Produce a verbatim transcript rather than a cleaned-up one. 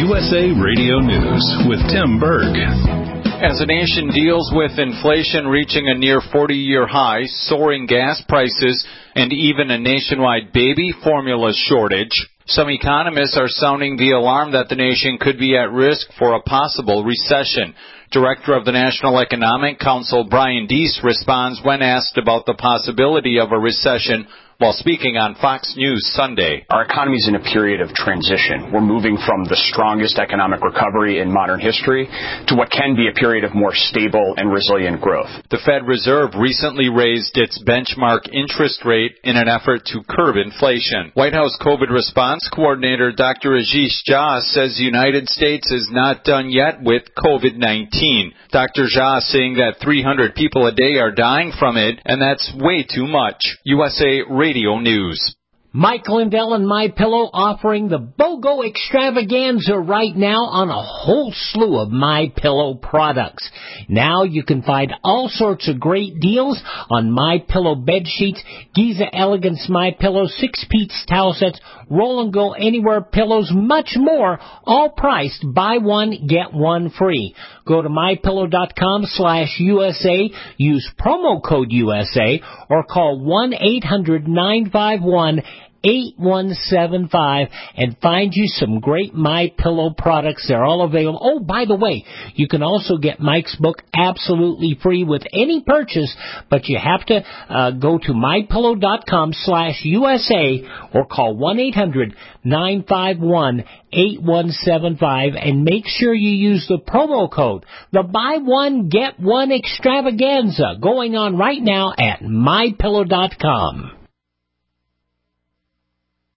U S A Radio News with Tim Berg. As the nation deals with inflation reaching a near forty-year high, soaring gas prices, and even a nationwide baby formula shortage, some economists are sounding the alarm that the nation could be at risk for a possible recession. Director of the National Economic Council, Brian Deese, responds when asked about the possibility of a recession while speaking on Fox News Sunday. Our economy is in a period of transition. We're moving from the strongest economic recovery in modern history to what can be a period of more stable and resilient growth. The Fed Reserve recently raised its benchmark interest rate in an effort to curb inflation. White House COVID response coordinator Doctor Ashish Jha says the United States is not done yet with COVID nineteen. Doctor Jha saying that three hundred people a day are dying from it, and that's way too much. U S A Radio News. Mike Lindell and MyPillow offering the BOGO extravaganza right now on a whole slew of MyPillow products. Now you can find all sorts of great deals on MyPillow bed sheets, Giza Elegance MyPillow, six-piece towel sets, Roll and Go Anywhere pillows, much more, all priced buy one, get one free. Go to MyPillow.com slash USA, use promo code U S A, or call one eight hundred nine five one eight one seven five and find you some great MyPillow products. They're all available. Oh, by the way, you can also get Mike's book absolutely free with any purchase, but you have to uh, go to MyPillow.com slash USA or call one eight hundred nine five one eight one seven five and make sure you use the promo code. The buy one, get one extravaganza going on right now at My Pillow dot com.